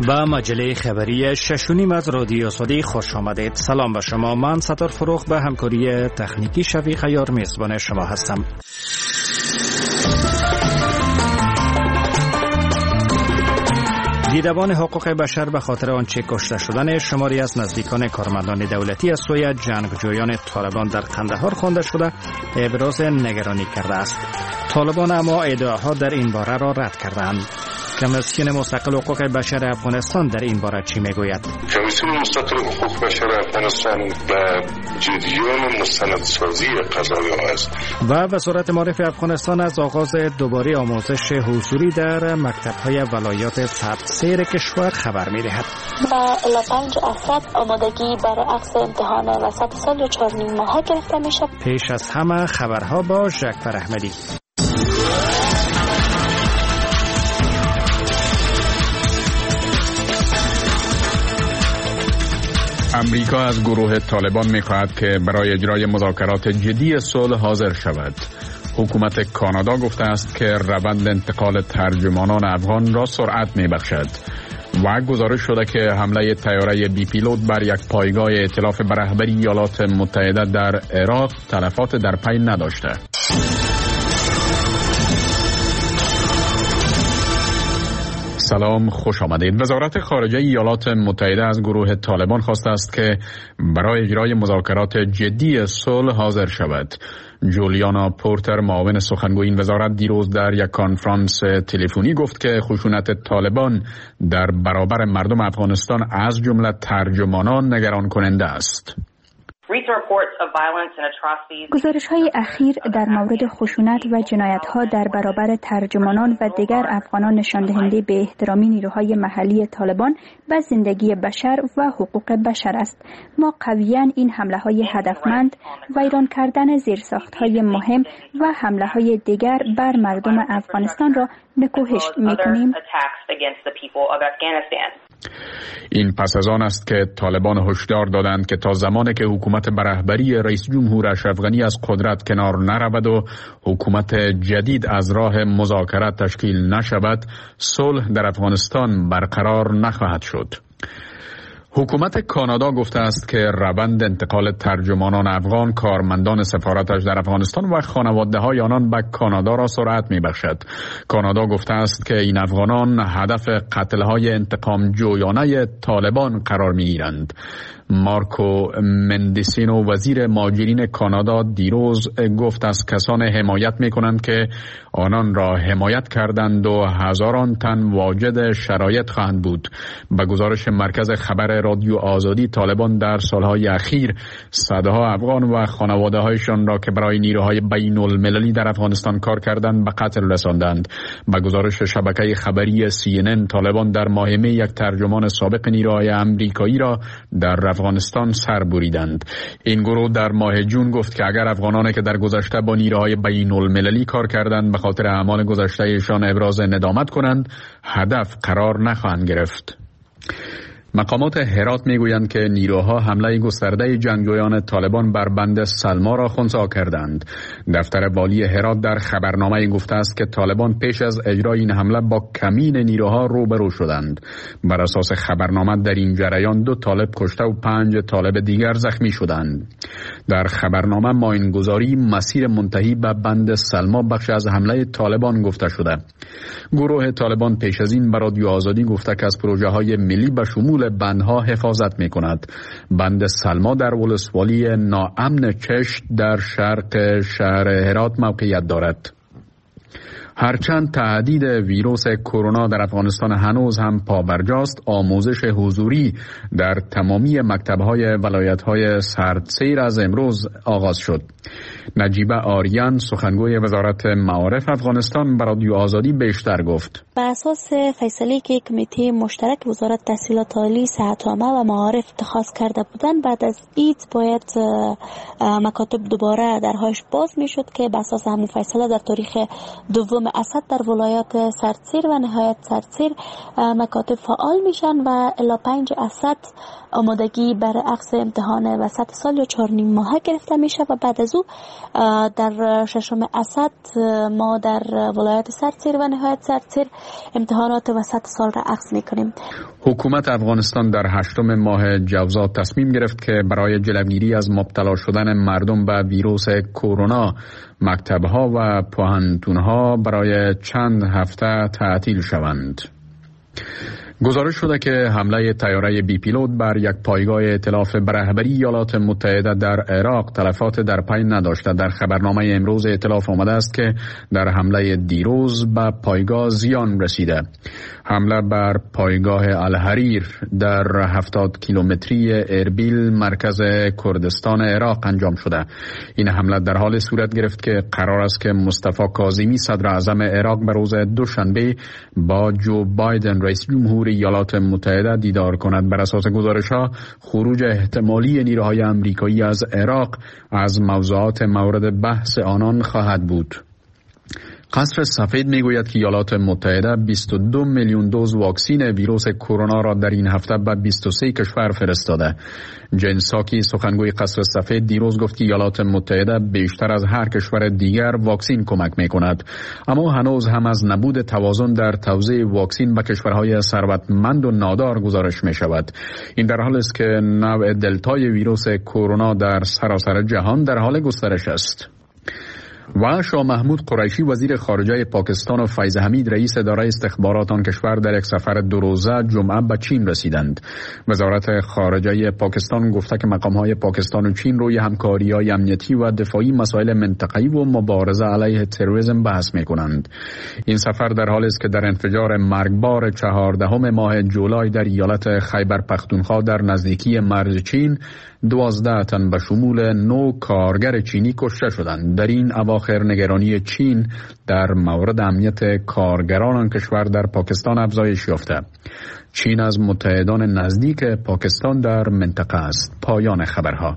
با مجله خبری 6 از رادیو صدی خوش آمدید. سلام به شما. من ستار فروخ به همکاری تکنیکی شفیق عیار میزبان شما هستم. دیدبان حقوق بشر به خاطر آنچه کشته شدن شماری از نزدیکان کارمندان دولتی از سوی جنگجویان طالبان در قندهار خوانده شده ابراز نگرانی کرده است. طالبان اما ادعاها در این باره را رد کردند. کمیسیون مستقل حقوق بشر افغانستان در این باره چی میگوید؟ کمیسیون مستقل حقوق بشر افغانستان به جریان مستندسازی قضایا است و وزارت معارف افغانستان از آغاز دوباره آموزش حضوری در مکتب‌های ولایات سیر کشور خبر می‌دهد. با 5% آمادگی برای عکس امتحان وسط سال و 4 ماه گرفته میشه. پیش از همه خبرها با جعفر احمدی. امریکا از گروه طالبان می‌خواهد که برای اجرای مذاکرات جدی صلح حاضر شود. حکومت کانادا گفته است که روند انتقال ترجمانان افغان را سرعت می‌بخشد و گزارش شده که حمله طیاره بی پیلوت بر یک پایگاه ائتلاف به رهبری ایالات متحده در عراق تلفات در پی نداشته. سلام، خوش آمدید. وزارت خارجه ایالات متحده از گروه طالبان خواسته است که برای اجرای مذاکرات جدی صلح حاضر شود. جولیانا پورتر، معاون سخنگوی این وزارت، دیروز در یک کنفرانس تلفنی گفت که خشونت طالبان در برابر مردم افغانستان از جمله ترجمانان نگران کننده است. گزارش‌های اخیر در مورد خشونت و جنایت‌ها در برابر ترجمانان و دیگر افغانان نشان دهنده به احترامی نیروهای محلی طالبان به زندگی بشر و حقوق بشر است. ما قویاً این حمله‌های هدفمند، ویران کردن زیرساخت‌های مهم و حمله‌های دیگر بر مردم افغانستان را نکوهش می‌کنیم. این پس از آن است که طالبان هشدار دادند که تا زمانی که حکومت به رهبری رئیس جمهور اشرف غنی از قدرت کنار نرود و حکومت جدید از راه مذاکرات تشکیل نشود، صلح در افغانستان برقرار نخواهد شد. حکومت کانادا گفته است که روند انتقال ترجمانان افغان، کارمندان سفارتش در افغانستان و خانواده‌های آنان به کانادا را سرعت می‌بخشد. کانادا گفته است که این افغانان هدف قتل‌های انتقام جویانه طالبان قرار می‌گیرند. مارکو مندیسینو، وزیر مهاجرین کانادا، دیروز گفت از کسان حمایت می‌کنند که آنان را حمایت کردند و هزاران تن واجد شرایط خواهند بود. به گزارش مرکز خبر رادیو آزادی، طالبان در سالهای اخیر صدها افغان و خانواده‌هایشان را که برای نیروهای بین‌المللی در افغانستان کار کردند به قتل رساندند. به گزارش شبکه خبری CNN، طالبان در ماه می یک ترجمان سابق نیروهای آمریکایی را در افغانستان سر بریدند. این گروه در ماه جون گفت که اگر افغانانی که در گذشته با نیروهای بین‌المللی کار کردند به خاطر اعمال گذشته‌شان ابراز ندامت کنند، هدف قرار نخواهند گرفت. مقامات هرات میگویند که نیروها حمله گسترده جنگجویان طالبان بر بند سلما را خنثی کردند. دفتر والی هرات در خبرنامه گفته است که طالبان پیش از اجرای این حمله با کمین نیروها روبرو شدند. بر اساس خبرنامه در این جریان 2 طالب کشته و 5 طالب دیگر زخمی شدند. در خبرنامه معاین‌گذاری مسیر منتهی به بند سلما بخش از حمله طالبان گفته شده. گروه طالبان پیش از این به رادیو آزادی گفته که از پروژه‌های ملی به شمول بندها حفاظت می کند. بند سلما در ولسوالی ناامن چشت در شرق شهر هرات موقعیت دارد. هرچند تهدید ویروس کرونا در افغانستان هنوز هم پابرجاست، آموزش حضوری در تمامی مکتب‌های ولایت‌های سردسیر از امروز آغاز شد. نجیبه آریان، سخنگوی وزارت معارف افغانستان، به رادیو آزادی بیشتر گفت. بر اساس فیصله که کمیته مشترک وزارت تحصیلات عالی، صحت عامه و معارف اتخاذ کرده بودند، بعد از عید باید مکاتب دوباره درهاش باز میشد که بر اساس همین فیصله در تاریخ 2 ششم اسد در ولایات سردسیر و نهایت سردسیر مکاتب فعال میشن و الی 5 اسد آمادگی بر اخذ امتحان وسط سال یا 4.5 ماهه گرفته میشه و بعد از او در ششم اسد ما در ولایات سردسیر و نهایت سردسیر امتحانات وسط سال را اخذ میکنیم. حکومت افغانستان در 8 ماه جوزا تصمیم گرفت که برای جلوگیری از مبتلا شدن مردم به ویروس کرونا مکتب‌ها و پوهنتون‌ها برای چند هفته تعطیل شوند. گزارش شده که حمله طیاره بی پیلوت بر یک پایگاه ائتلاف به رهبری ایالات متحده در عراق تلفات در پی نداشته. در خبرنامه امروز ائتلاف آمده است که در حمله دیروز به پایگاه زیان رسیده. حمله بر پایگاه الحریر در 70 کیلومتری اربیل مرکز کردستان عراق انجام شده. این حمله در حال صورت گرفت که قرار است که مصطفی کاظمی صدر اعظم عراق به روز دوشنبه با جو بایدن رئیس جمهور ایالات متحده دیدار کند. بر اساس گزارش‌ها خروج احتمالی نیروهای آمریکایی از عراق از موضوعات مورد بحث آنان خواهد بود. قصر سفید میگوید که ایالات متحده 22 میلیون دوز واکسن ویروس کرونا را در این هفته به 23 کشور فرستاده. جین ساکی سخنگوی قصر سفید دیروز گفت که ایالات متحده بیشتر از هر کشور دیگر واکسن کمک میکند، اما هنوز هم از نبود توازن در توزیع واکسن به کشورهای ثروتمند و نادار گزارش می شود. این در حالی است که نوع دلتای ویروس کرونا در سراسر جهان در حال گسترش است. و شاه محمود قریشی وزیر خارجه پاکستان و فیض حمید رئیس اداره استخبارات آن کشور در یک سفر 2 روزه جمعه به چین رسیدند. وزارت خارجه پاکستان گفته که مقام‌های پاکستان و چین روی همکاری‌های امنیتی و دفاعی مسائل منطقه‌ای و مبارزه علیه تروریسم بحث می‌کنند. این سفر در حالی است که در انفجار مرگبار 14 ماه جولای در ایالت خیبر پختونخوا در نزدیکی مرز چین 12 تن به شمول 9 کارگر چینی کشته شدند. در این اواخر نگرانی چین در مورد امنیت کارگران آن کشور در پاکستان افزایش یافته. چین از متحدان نزدیک پاکستان در منطقه است. پایان خبرها.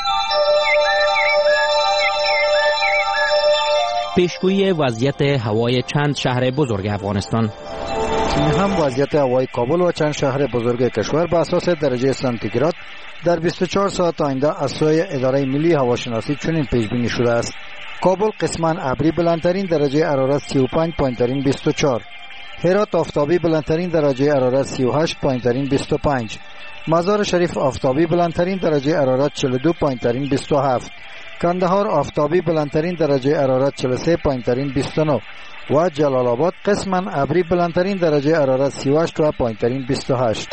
پیشگویی وضعیت هوای چند شهر بزرگ افغانستان. این هم وضعیت هوای کابل و چند شهر بزرگ کشور به اساس درجه سانتیگراد در 24 ساعت آینده از سوی اداره ملی هواشناسی چنین پیش بینی شده است. کابل قسماً ابری بلندترین درجه حرارت 35 پایین‌ترین 24. هرات آفتابی بلندترین درجه حرارت 38 پایین‌ترین 25. مزار شریف آفتابی بلندترین درجه حرارت 42 پایین‌ترین 27. کندهار آفتابی بلندترین درجه حرارت 43 پایین‌ترین 29 و جلال آباد قسماً ابری بلندترین درجه حرارت 38 و پایین‌ترین 28.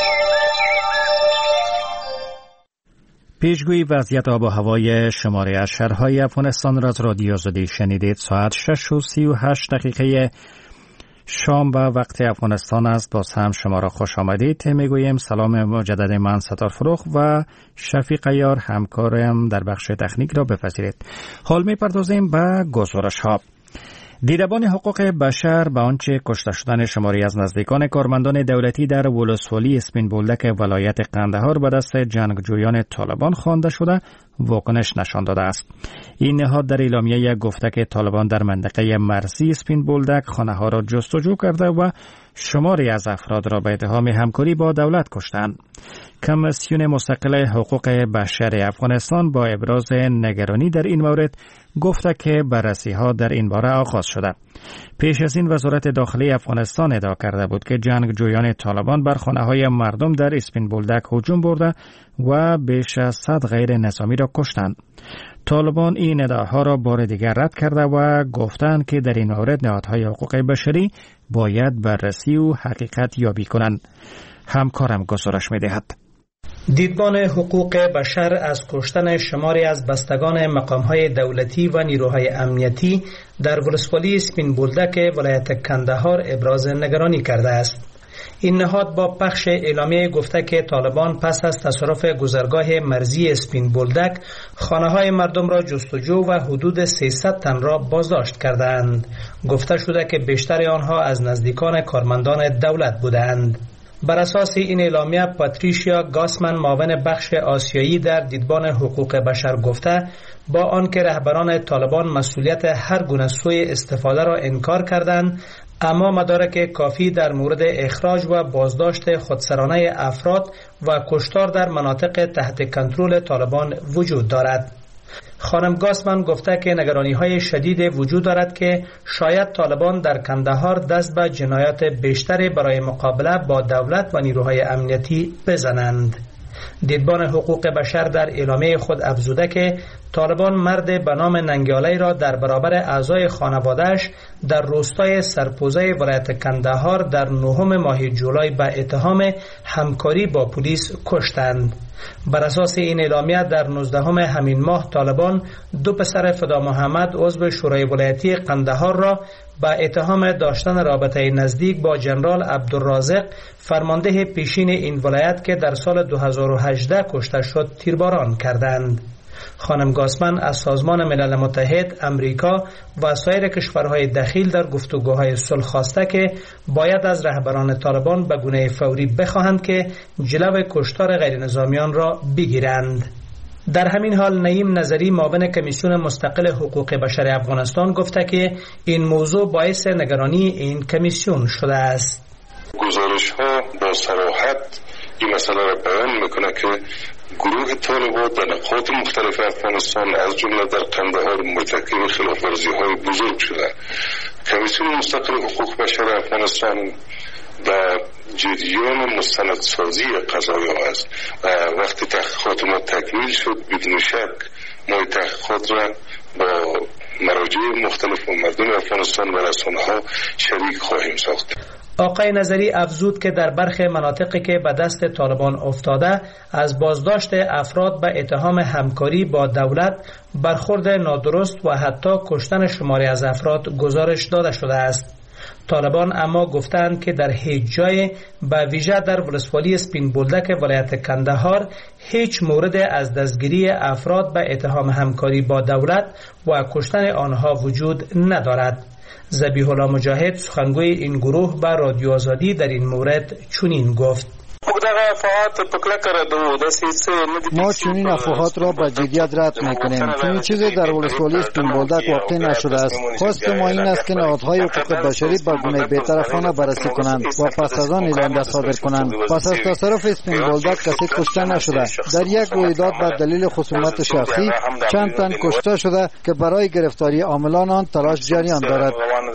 پیشگویی وضعیت آب و هوای شماره از شهرهای افغانستان را از رادیو آزادی شنیدید. ساعت 6:38 شام به وقت افغانستان است. باز هم شما را خوش آمدید میگوییم. سلام مجدد من ستار فروخ و شفیق یار همکارم در بخش تکنیک را بپذیرید. حال میپردازیم به گزارش ها. دیدبان حقوق بشر به آنچه کشته شدن شماری از نزدیکان کارمندان دولتی در ولسوالی اسپین بولدک ولایت قندهار به دست جنگجویان طالبان خوانده شده واکنش نشان داده است. این نهاد در اعلامیه گفته که طالبان در منطقه مرزی اسپین بولدک خانه‌ها را جستجو کرده و شماری از افراد را به اتهام همکاری با دولت کشتند. کمیسیون مستقل حقوق بشر افغانستان با ابراز نگرانی در این مورد گفته که بررسی‌ها در این باره آغاز شده. پیش از این وزارت داخلی افغانستان ادعا کرده بود که جنگجویان طالبان بر خانه‌های مردم در اسپین بولدک هجوم برده و بیش از 100 غیر نظامی را کشتند. طالبان این ادعاها را بار دیگر رد کرده و گفتند که در این مورد نهادهای حقوق بشری باید بررسی و حقیقت یابی کنند. همکارم گزارش می‌دهد. دیدبان حقوق بشر از کشتن شماری از بستگان مقام‌های دولتی و نیروهای امنیتی در ولسوالی اسپین بولدک ولایت کندهار ابراز نگرانی کرده است. این نهاد با پخش اعلامیه گفته که طالبان پس از تصرف گذرگاه مرزی اسپین بولدک خانه‌های مردم را جستجو و حدود 300 تن را بازداشت کردند. گفته شده که بیشتر آنها از نزدیکان کارمندان دولت بودند. بر اساس این اعلامیه پاتریشیا گاسمن معاون بخش آسیایی در دیدبان حقوق بشر گفته با آنکه رهبران طالبان مسئولیت هر گونه سوء استفاده را انکار کردند، اما مدارک کافی در مورد اخراج و بازداشت خودسرانه افراد و کشتار در مناطق تحت کنترل طالبان وجود دارد. خانم گاسمن گفته که نگرانی‌های شدید وجود دارد که شاید طالبان در کندهار دست به جنایات بیشتری برای مقابله با دولت و نیروهای امنیتی بزنند. دیدبان حقوق بشر در اعلامیه خود افزوده که طالبان مرد به نام ننگیالی را در برابر اعضای خانواده‌اش در روستای سرپوزه ولایت کندهار در 9 ماه جولای به اتهام همکاری با پلیس کشتند. بر اساس این اعلامیه در 19 همین ماه طالبان 2 پسر فدا محمد عضو شورای ولایتی قندهار را به اتهام داشتن رابطه نزدیک با جنرال عبدالرازق فرمانده پیشین این ولایت که در سال 2018 کشته شد تیرباران کردند. خانم گاسمن از سازمان ملل متحد، امریکا و سایر کشورهای دخیل در گفتگوهای صلح خواسته که باید از رهبران طالبان به گونه فوری بخواهند که جلو کشتار غیر نظامیان را بگیرند. در همین حال نعیم نظری معاون کمیسیون مستقل حقوق بشر افغانستان گفته که این موضوع باعث نگرانی این کمیسیون شده است. گزارش ها با صراحت این مسئله را بیان میکنه که گروه طالبان در نقاط مختلف افغانستان از جمله در قندهار مرتکب خلاف‌ورزی های بزرگ شده. کمیسیون مستقل حقوق بشر افغانستان در جریان مستندسازی قضایا است و وقتی تحقیقات ما تکمیل شد بدون شک ما تحقیقات را با مراجع مختلف و مردم افغانستان و رسانه‌ها شریک خواهیم ساخت. آقای نظری افزود که در برخی مناطقی که به دست طالبان افتاده از بازداشت افراد به اتهام همکاری با دولت، برخورد نادرست و حتی کشتن شماری از افراد گزارش داده شده است. طالبان اما گفتند که در هیچ جای به ویژه در ولسوالی سپین بولدک ولایت کندهار هیچ مورد از دستگیری افراد به اتهام همکاری با دولت و کشتن آنها وجود ندارد. ذبیح الله مجاهد سخنگوی این گروه به رادیو آزادی در این مورد چنین گفت: ما چنین افواهات را به جدیت رد میکنیم. چنین چیزی در ولسوالی سپین بولدک واقع نشده است. خواست ما این است که نهادهای حقوق بشری به گونه بی‌طرفانه بررسی کنند و پس از آن اعلام صادر کنند. پس از تصرف سپین بولدک کسی کشته نشده. در یک رویداد به دلیل خصومت شخصی چند تن کشته شده که برای گرفتاری عاملان آن تلاش جریان دارد.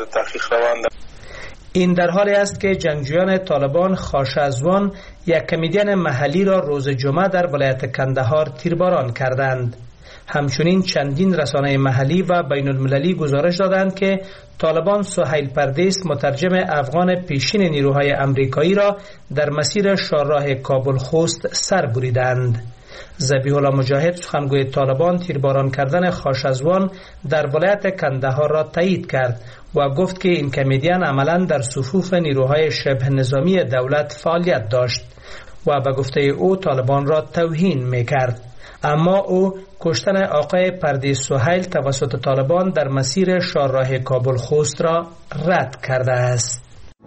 این در حالی است که جنگجویان طالبان خاشعزوان یک کمدین محلی را روز جمعه در ولایت کندهار تیرباران کردند. همچنین چندین رسانه محلی و بین المللی گزارش دادند که طالبان سهیل پردیس مترجم افغان پیشین نیروهای امریکایی را در مسیر شاهراه کابل خوست سر بریدند. ذبیح الله مجاهد سخنگوی طالبان تیرباران کردن خاشعزوان در ولایت کندهار را تایید کرد و گفت که این کمدین عملاً در صفوف نیروهای شبه نظامی دولت فعالیت داشت و به گفته او طالبان را توهین می‌کرد. اما او کشتن آقای پردیس سهیل توسط طالبان در مسیر شاهراه کابل خوست را رد کرده است.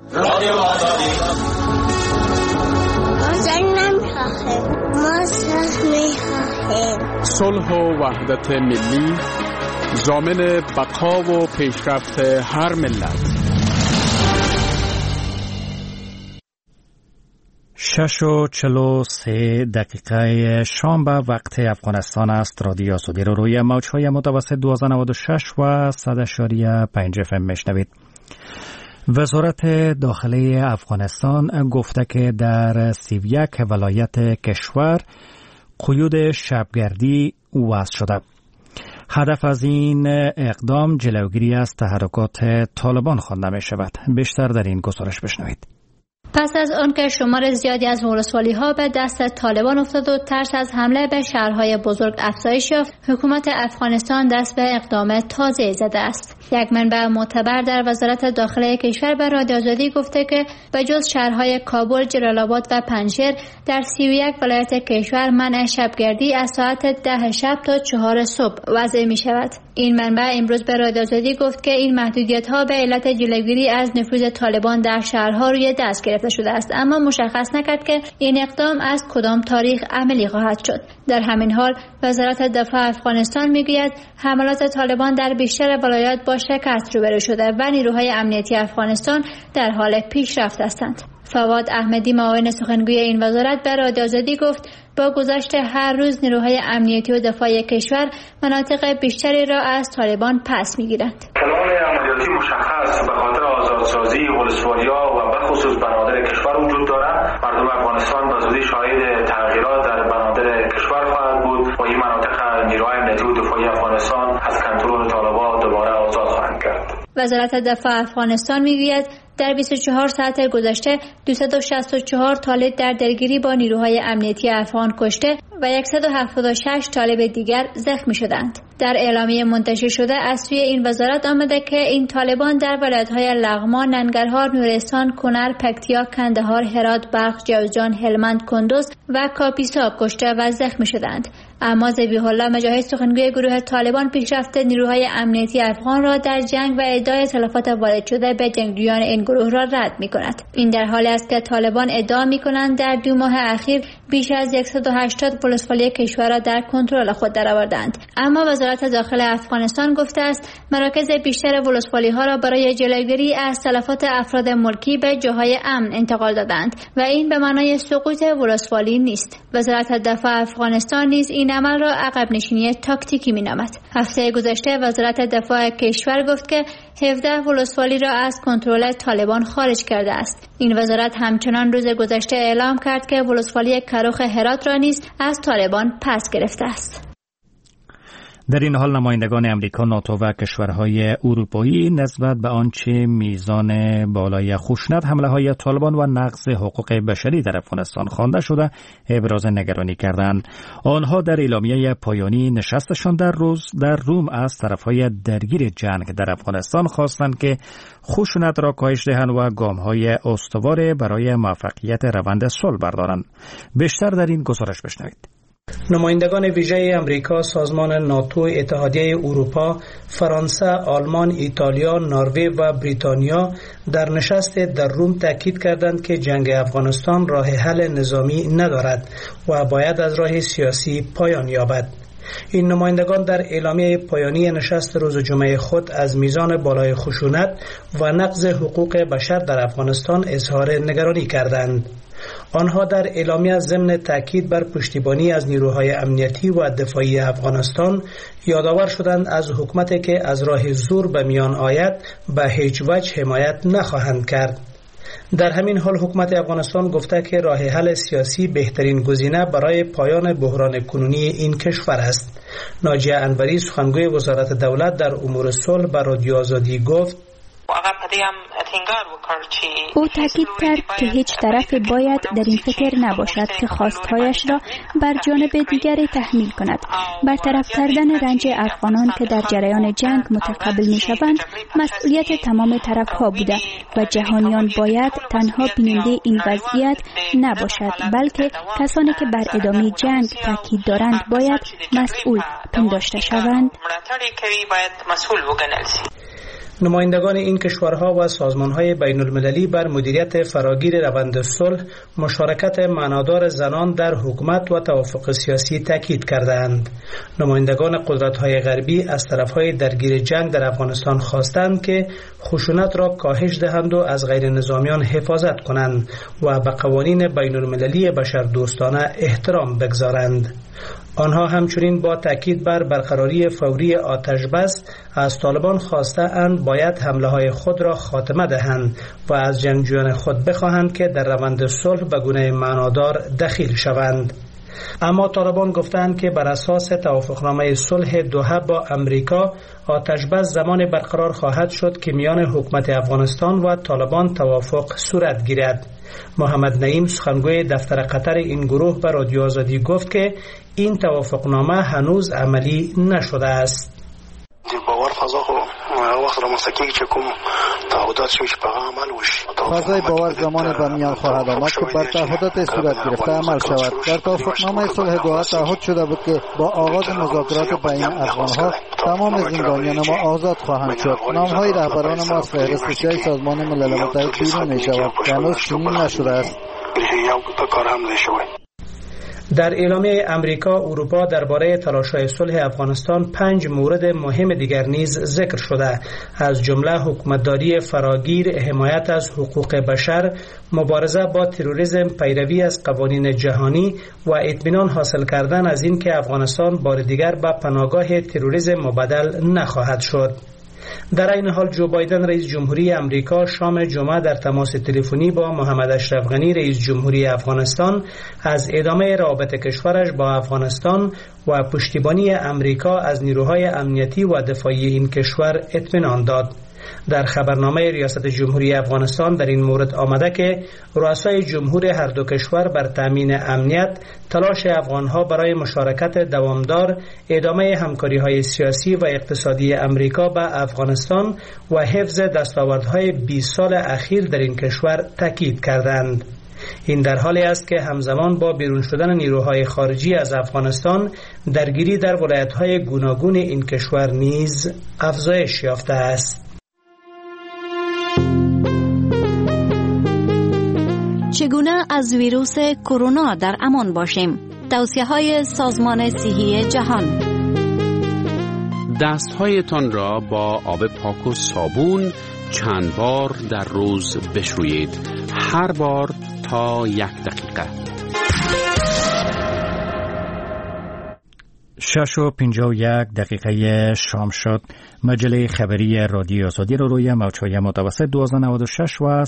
صلح و وحدت ملی ضامن بقا و پیشرفت هر ملت. 6:43 شام به وقت افغانستان است. رادیو آزادی رو روی موج‌های متوسط 1296 و 100.5 FM میشنوید. وزارت داخلی افغانستان گفته که در 31 ولایت کشور قیود شبگردی وضع شده. هدف از این اقدام جلوگیری از تحرکات طالبان خوانده می شود. بیشتر در این گزارش بشنوید. پس از آنکه شمار زیادی از ولسوالی‌ها به دست طالبان افتاد و ترس از حمله به شهرهای بزرگ افزایش یافت، حکومت افغانستان دست به اقدام تازه زده است. یک منبع معتبر در وزارت داخلی کشور به رادیو آزادی گفته که به جز شهرهای کابل، جلال آباد و پنجشیر، در 31 ولایت کشور منع شبگردی از ساعت 10 شب تا 4 صبح وضع می شود. این منبع امروز به رادیو آزادی گفت که این محدودیت‌ها به علت جلوگیری از نفوذ طالبان در شهرها روی دست گرفته گرفته شده است، اما مشخص نکرد که این اقدام از کدام تاریخ عملی خواهد شد. در همین حال وزارت دفاع افغانستان میگوید حملات طالبان در بیشتر ولایات با شکست روبرو شده و نیروهای امنیتی افغانستان در حال پیشرفت هستند. فواد احمدی معاون سخنگوی این وزارت به رادیو آزادی گفت با گذشت هر روز نیروهای امنیتی و دفاعی کشور مناطق بیشتری را از طالبان پس میگیرند. پلان عملیاتی مشخص به خاطر آزادسازی ولسوالی‌ها و به خصوص بنادر کشور وجود دارد. مردم افغانستان به زودی شاهد تغییرات در بنادر کشور خواهد بود و این مناطق نیروهای امنیتی و دفاعی افغانستان از کنترل طالبان دوباره آزاد خواهند کرد. وزارت دفاع افغانستان میگوید در 24 ساعت گذشته 264 طالب در درگیری با نیروهای امنیتی افغان کشته و 176 طالب دیگر زخمی شدند. در اعلامیه منتشر شده از سوی این وزارت آمده که این طالبان در ولایت‌های لغمان، ننگرهار، نورستان، کنر، پکتیا، کندهار، هرات، بلخ، جوزجان، هلمند، کندوز و کاپیسا کشته و زخمی شدند. اما ذبیح الله مجاهد سخنگوی گروه طالبان پیشرفت نیروهای امنیتی افغان را در جنگ و ادعای تلفات وارد شده به جنگجویان این گروه را رد می‌کند. این در حالی است که طالبان ادعا می‌کنند در 2 ماه اخیر بیش از 180 ولسوالی کشور را در کنترل خود درآوردند. اما وزارت داخل افغانستان گفته است مراکز بیشتر ولسوالی‌ها را برای جلوگیری از تلفات افراد ملکی به جاهای امن انتقال دادند و این به معنای سقوط ولسوالی نیست. وزارت دفاع افغانستان نیز این عمل را عقب نشینی تاکتیکی می‌نامد. هفته گذشته وزارت دفاع کشور گفت که 17 ولسوالی را از کنترل طالبان خارج کرده است. این وزارت همچنان روز گذشته اعلام کرد که ولسوالی کروخ هرات را نیز از طالبان پس گرفته است. در این حال نمایندگان امریکا، ناتو و کشورهای اروپایی نسبت به آنچه میزان بالای خشونت، حمله‌های طالبان و نقض حقوق بشری در افغانستان خوانده شده ابراز نگرانی کردند. آنها در اعلامیه پایانی نشستشان در روم از طرفهای درگیر جنگ در افغانستان خواستند که خشونت را کاهش دهند و گام‌های استوار برای موفقیت روند صلح بردارند. بیشتر در این گزارش بشنوید. نمایندگان ویژه امریکا، سازمان ناتو، اتحادیه اروپا، فرانسه، آلمان، ایتالیا، نروژ و بریتانیا در نشست در روم تاکید کردند که جنگ افغانستان راه حل نظامی ندارد و باید از راه سیاسی پایان یابد. این نمایندگان در اعلامیه پایانی نشست روز جمعه خود از میزان بالای خشونت و نقض حقوق بشر در افغانستان اظهار نگرانی کردند. آنها در اعلامیه ضمن تاکید بر پشتیبانی از نیروهای امنیتی و دفاعی افغانستان یادآور شدند از حکومتی که از راه زور به میان آید به هیچ وجه حمایت نخواهند کرد. در همین حال حکومت افغانستان گفته که راه حل سیاسی بهترین گزینه برای پایان بحران کنونی این کشور است. ناجیه انوری سخنگوی وزارت دولت در امور صلح به رادیو آزادی گفت او تاکید کرد که هیچ طرف باید در این فکر نباشد که خواستهایش را بر جانب دیگری تحمیل کند. برطرف کردن رنج افغانان که در جریان جنگ متقبل می‌شوند مسئولیت تمام طرف‌ها بوده و جهانیان باید تنها بیننده این وضعیت نباشد، بلکه کسانی که بر ادامه جنگ تاکید دارند باید مسئول پنداشته شوند. نمایندگان این کشورها و سازمانهای بین المللی بر مدیریت فراگیر روند صلح، مشارکت معنادار زنان در حکومت و توافق سیاسی تاکید کردند. نمایندگان قدرت‌های غربی از طرف‌های درگیر جنگ در افغانستان خواستند که خشونت را کاهش دهند و از غیر نظامیان حفاظت کنند و به قوانین بین المللی بشردوستانه احترام بگذارند. آنها همچنین با تاکید بر برقراری فوری آتش بس از طالبان خواسته اند باید حمله های خود را خاتمه دهند و از جنگجویان خود بخواهند که در روند صلح به گونه معنادار دخیل شوند. اما طالبان گفتند که بر اساس توافقنامه صلح دوحه با امریکا آتش بس زمان برقرار خواهد شد که میان حکومت افغانستان و طالبان توافق صورت گیرد. محمد نعیم سخنگوی دفتر قطر این گروه به رادیو آزادی گفت که این توافقنامه هنوز عملی نشده است. فضای باور زمان به میان خواهد آمد که بر تعهدات صورت گرفته عمل شود. در توافقنامه صلح دوحه تعهد شده بود که با آغاز مذاکرات بین افغانها تمام زندانیان ما آزاد خواهند شد. نام‌های رهبران ما از فهرست 6 سازمان ملل متحد بیرون می‌شود که هنوز چنین نشده است. در اعلامیه امریکا، اروپا درباره تلاش‌های صلح افغانستان 5 مورد مهم دیگر نیز ذکر شده، از جمله حکومتداری فراگیر، حمایت از حقوق بشر، مبارزه با تروریسم، پیروی از قوانین جهانی و اطمینان حاصل کردن از این که افغانستان بار دیگر به پناهگاه تروریسم مبدل نخواهد شد. در این حال جو بایدن رئیس جمهوری امریکا شام جمعه در تماس تلفنی با محمد اشرف غنی رئیس جمهوری افغانستان از ادامه روابط کشورش با افغانستان و پشتیبانی امریکا از نیروهای امنیتی و دفاعی این کشور اطمینان داد. در خبرنامه ریاست جمهوری افغانستان در این مورد آمده که رؤسای جمهور هر دو کشور بر تامین امنیت، تلاش افغانها برای مشارکت دوامدار، ادامه همکاری‌های سیاسی و اقتصادی امریکا با افغانستان و حفظ دستاوردهای 20 سال اخیر در این کشور تاکید کردند. این در حالی است که همزمان با بیرون شدن نیروهای خارجی از افغانستان، درگیری در ولایت‌های گوناگون این کشور نیز افزایش یافته است. چگونه از ویروس کرونا در امان باشیم؟ توصیه‌های سازمان صحی جهان. دست‌هایتان را با آب پاک و صابون چند بار در روز بشویید، هر بار تا 1 دقیقه. 6:51 شام شد. مجله خبری رادیو آزادی رو روی موج‌های متوسط 1296 و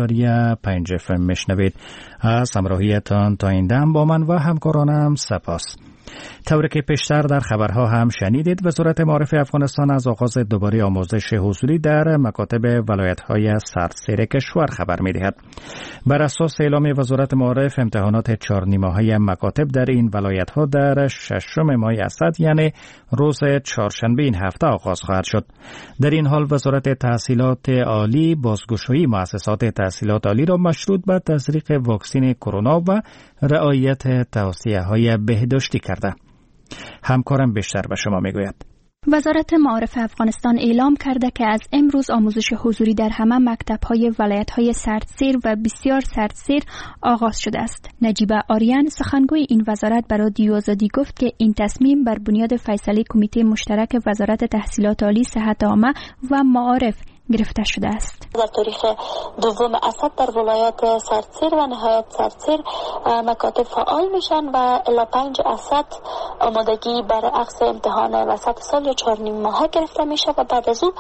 100.5 FM میشنوید. از همراهیتان تا این دم با من و همکارانم سپاس. طوری که پیشتر در خبرها هم شنیدید، وزارت معارف افغانستان از آغاز دوباره آموزش حضوری در مکاتب ولایت‌های سرتاسر کشور خبر می‌دهد. بر اساس اعلام وزارت معارف، امتحانات 4 نیمه‌های مکاتب در این ولایت‌ها در 6 ماه اسد، یعنی روز چهارشنبه این هفته آغاز خواهد شد. در این حال وزارت تحصیلات عالی بازگشایی مؤسسات تحصیلات عالی را مشروط به تزریق واکسن کرونا و رعایت توصیه‌های بهداشتی کرده. همکارم بیشتر به شما میگوید. وزارت معارف افغانستان اعلام کرده که از امروز آموزش حضوری در همه مکتب‌های ولایت‌های سردسیر و بسیار سردسیر آغاز شده است. نجیبه آریان سخنگوی این وزارت برای رادیو آزادی گفت که این تصمیم بر بنیاد فیصله کمیته مشترک وزارت تحصیلات عالی، صحت عامه و معارف گرفته شده است. در تاریخ 2 اسد در ولایت سردسیر و نهایت سردسیر مکاتب فعال میشن و الی 5 اسد آمادگی برای اخذ امتحان وسط سال یا 4 نیم ماه گرفته میشه و بعد از او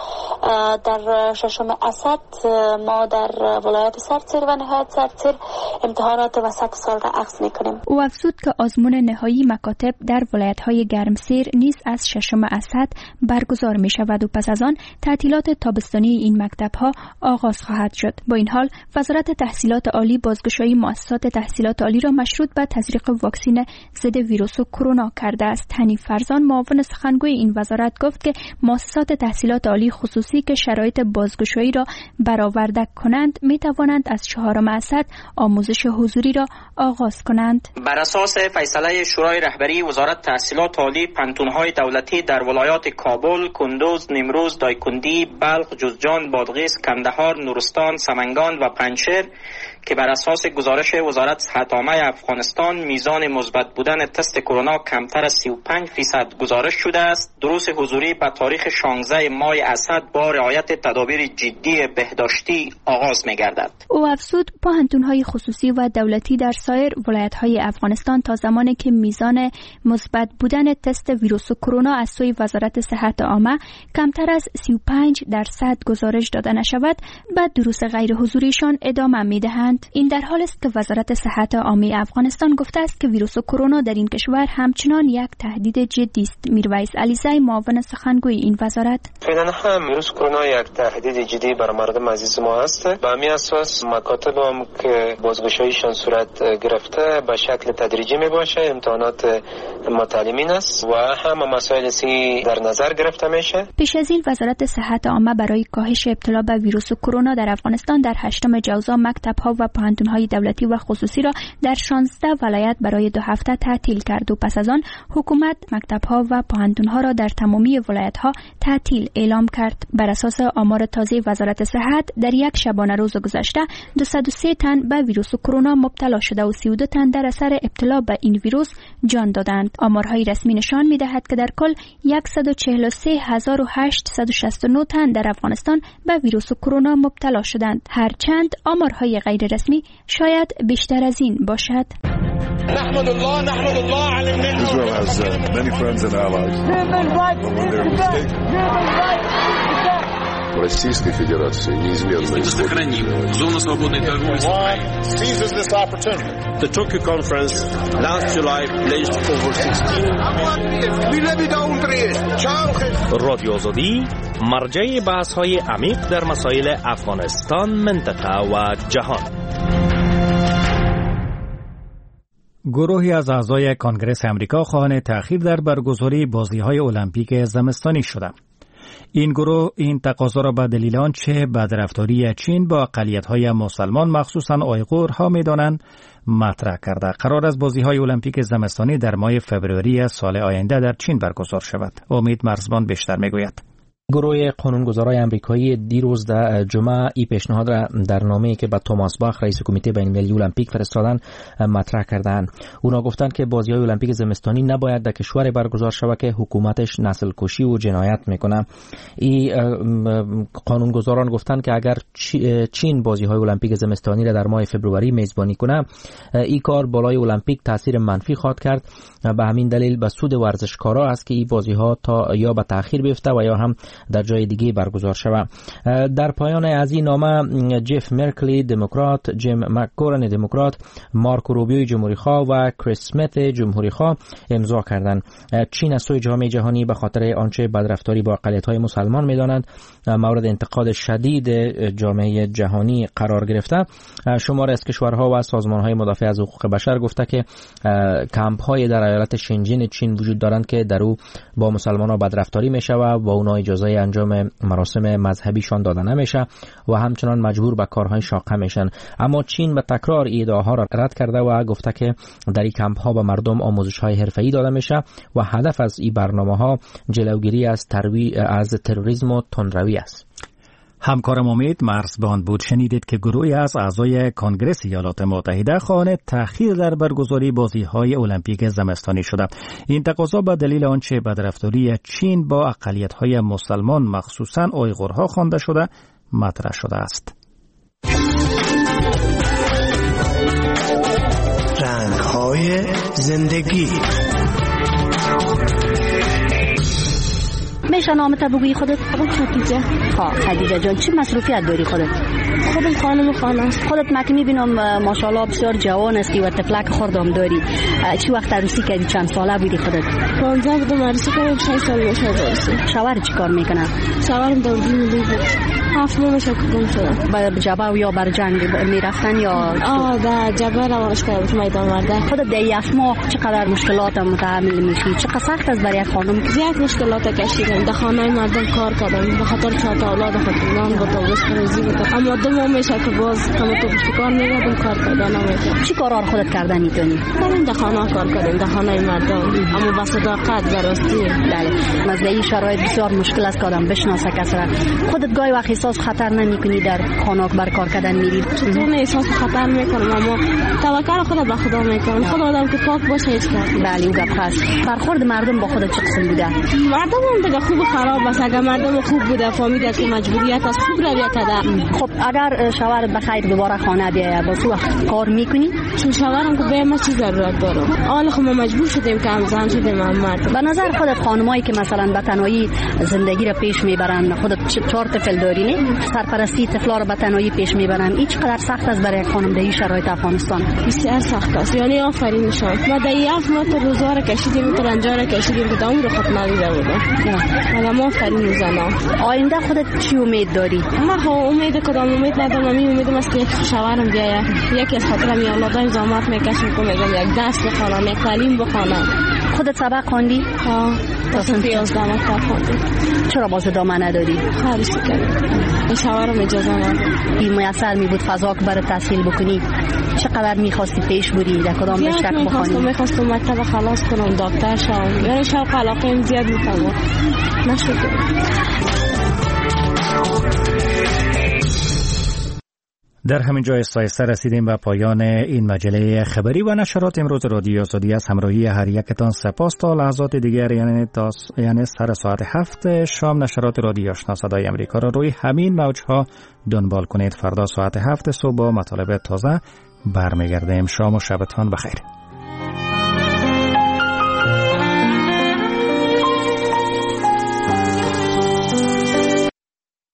در 6 اسد ما در ولایت سردسیر و نهایت سردسیر امتحانات وسط سال را اخذ میکنیم. او افزود که آزمون نهایی مکاتب در ولایت‌های گرمسیر نیز از 6 اسد برگزار می شود و پس از آن تعطیلات تابستانی این مکتب‌ها آغاز خواهد شد. با این حال وزارت تحصیلات عالی بازگشایی مؤسسات تحصیلات عالی را مشروط به تزریق واکسن ضد ویروس کرونا کرده است. حنیف فرزان معاون سخنگوی این وزارت گفت که مؤسسات تحصیلات عالی خصوصی که شرایط بازگشایی را برآورده کنند می توانند از 4 اسد آموزش حضوری را آغاز کنند. بر اساس فیصله شورای رهبری وزارت تحصیلات عالی، پنتون‌های دولتی در ولایات کابل، کندوز، نیمروز، دایکندی، بلخ، جوزجان، بادغیس، کندهار، نورستان، سمنگان و پنجشیر که بر اساس گزارش وزارت صحت عامه افغانستان میزان مثبت بودن تست کرونا کمتر از 35% گزارش شده است، دروس حضوری به تاریخ 16 ماه اسد با رعایت تدابیر جدی بهداشتی آغاز می‌گردد. او افزود پانتون‌های خصوصی و دولتی در سایر ولایت‌های افغانستان تا زمانی که میزان مثبت بودن تست ویروس کرونا از سوی وزارت صحت عامه کمتر از 35% گزارش داده نشود، بعد دروس غیر حضوریشان ادامه می‌دهند. این در حال است که وزارت صحت عامه افغانستان گفته است که ویروس کرونا در این کشور همچنان یک تهدید جدی است. میرویس علیزی معاون سخنگوی این وزارت: فعلا هم ویروس کرونا یک تهدید جدی برای مردم عزیز ما است. به همین اساس مکاتب هم که بازگشاییشان صورت گرفته به شکل تدریجی می باشه، امتحانات متعلمین است و همه مسائل سی در نظر گرفته میشه. پیش از این وزارت صحت عامه برای کاهش ابتلا به ویروس ویروس کرونا در افغانستان در 8 جوزا مکتب‌ها و پوهنتون‌های دولتی و خصوصی را در 16 ولایت برای 2 هفته تعطیل کرد و پس از آن حکومت مکتب‌ها و پوهنتون‌ها را در تمامی ولایت‌ها تعطیل اعلام کرد. بر اساس آمار تازه وزارت صحت در یک شبانه روز گذشته 203 تن به ویروس کرونا مبتلا شده و 32 تن در اثر ابتلا به این ویروس جان دادند. آمارهای رسمی نشان می‌دهد که در کل 143,869 تن در افغانستان به ویروس کرونا مبتلا شدند. هرچند آمارهای غیر رسمی شاید بیشتر از این باشد. نحمد الله على النعمة. Israel has many friends and allies. Российской Федерации неизменно сохраним зону свободной торговли с Украиной. Seizes this opportunity. The Tokyo conference last July pledged over 16. رادیو آزادی مرجع بحث‌های عمیق در مسائل افغانستان، منطقه و جهان. گروهی از اعضای کنگره امریکا خواهان تأخیر در برگزاری بازی‌های المپیک زمستانی شدند. این گروه این تقاضا را به دلیل آنچه بدرفتاری چین با اقلیت‌های مسلمان مخصوصاً آیغورها می‌دانند مطرح کرده. قرار است بازی‌های المپیک زمستانی در ماه فوریه سال آینده در چین برگزار شود. امید مرزبان بیشتر می‌گوید. گروه قانونگذارای آمریکایی دیروز در جمعه این پیشنهاد را در نامه‌ای که به توماس باخ رئیس کمیته بین‌المللی المپیک فرستادن مطرح کردند. اونا گفتند که بازی‌های المپیک زمستانی نباید در کشور برگزار شود که حکومتش نسل کشی و جنایت میکنه. این قانونگذاران گفتند که اگر چین بازی‌های المپیک زمستانی را در ماه فوریه میزبانی کنه، این کار بالای المپیک تاثیر منفی خواهد کرد. به همین دلیل به سود ورزشکارا است که این بازی‌ها تا یا به تأخیر بیفته و یا هم در جای دیگه برگزار شود. در پایان از این نامه جف مرکلی دموکرات، جیم مکگورن دموکرات، مارکو روبیو جمهوری خواه و کریس اسمیت جمهوری خواه امضا کردند. چین از سوی جامعه جهانی به خاطر آنچه بدرفتاری با اقلیت‌های مسلمان می‌دانند مورد انتقاد شدید جامعه جهانی قرار گرفته. شمار از کشورها و سازمان‌های مدافع از حقوق بشر گفته که کمپ‌های در ایالت شنجین چین وجود دارند که در او با مسلمان‌ها بدرفتاری می‌شود و اونها اجازه انجام مراسم مذهبیشان داده نمیشه و همچنان مجبور به کارهای شاقه میشن. اما چین به تکرار ادعاها را رد کرده و گفته که در این کمپ ها به مردم آموزش‌های حرفه‌ای داده میشه و هدف از این برنامه‌ها جلوگیری از تروریسم و تندروی است. همکارم امید مرزبان بود. شنیدید که گروهی از اعضای کنگره ایالات متحده خواهان تأخیر در برگزاری بازی‌های المپیک زمستانی شده. این تقاضا به دلیل آنچه بدرفتاری چین با اقلیت‌های مسلمان مخصوصاً آیغورها خوانده شده مطرح شده است. رنگ‌های زندگی. میشه نامت بگویی خودت؟ خدیجه. خدیجه جان، چی مصروفیت داری خودت؟ خودم خانم خانه است. خودت ما که میبینم ماشاءالله بسیار جوان هستی و طفلک خوردم داری. چی وقت عروسی کردی؟ چند ساله بودی خودت؟ 15 بودم عروسی کردم. 6 سال میشه عروسی. شوهر چی کار میکنه؟ شوهرم دوربین ملی بود. 7 ماه میشه کردم شده. به جبهه یا بر جنگ میرفتن یا؟ در جبهه روانش کردم میدان ورده. خودت در 7 ماه چقدر مشکلات متحمل میشی؟ چقدر سخت است برای خانم؟ زیاد مشکلات کشیدم. در خانه مردم کار کردم به خاطر 4 تا اولاد خودم با توسط روزی بود. اما دو ماه میشه که باز کم تو کار میگردم کار کردن نمیکنم. چی کارا خودت کردن میتونی؟ من در خانه کار کردم در خانه مردم، اما با صداقت و راستی. بله. از این شرایط بسیار مشکل است که آدم بشناسه کس را. خودت گاهی وقت احساس خطر نمیکنی در خانه بر کار کردن میری؟ چطور احساس خطر میکنم، اما توکل خودت به خدا میکنم. خدا آدم که پاک باشه هیچ کار. بله اون گپ هست. برخورد مردم با خودت چه قسم بوده؟ مردم هم دیگه خوب خراب است. اگر مردم خوب بوده فهمیده که مجبوریت است خوب رویت ده. خب اگر شوهر بخیر دوباره خانه بیاید با تو کار میکنی؟ چون شوهرم که به ما چی ضرورت داره؟ حالا خب ما مجبور شدیم که هم زن شدیم هم مرد. به نظر خودت خانمایی که مثلا به تنهایی زندگی را پیش میبرن، خودت 4 طفل داری نه؟ سرپرستی طفلا را به تنهایی پیش میبرن، این چقدر سخت است برای خانم در این شرایط افغانستان؟ بسیار سخت است. یعنی آفرین میشم. ما در یاف ما تو روزا را کشیدیم، تو رنجا را کشیدیم که دام رو ختم ندیده بودم. حالا ما آفرین میزنم. آینده خودت چی امید داری؟ ما خب امید کدام امید ندارم. امیدم است که شوهرم بیاید. یکی از خاطرم اولادای زحمت میکشم که میگم یک درس بخونم، یک تعلیم بخونم. خودت سبق خواندی؟ تا سنت 11 مکتب خوندیم. چرا باز ادامه ندادی؟ خواهرشی کردیم. این شوهرم اجازه نداد. این میسر می بود فضا که برای تحصیل بکنی. چقدر میخواستی پیش بری در کدام رشته بخونی؟ میخواستم مکتب خلاص کنم، دکتر شوم. یعنی شوق علاقه زیاد می‌کنم. نشد. در همین جای سایسته رسیدیم به پایان این مجله خبری و نشرات امروز رادیو آزادی. از همراهی هر یکتان سپاس. تا لحظات دیگر یعنی سر ساعت 7 شام نشرات رادیو آشنا صدای امریکا را روی همین موجها دنبال کنید. فردا ساعت 7 صبح با مطالب تازه برمیگردیم. شام و شبتان بخیر.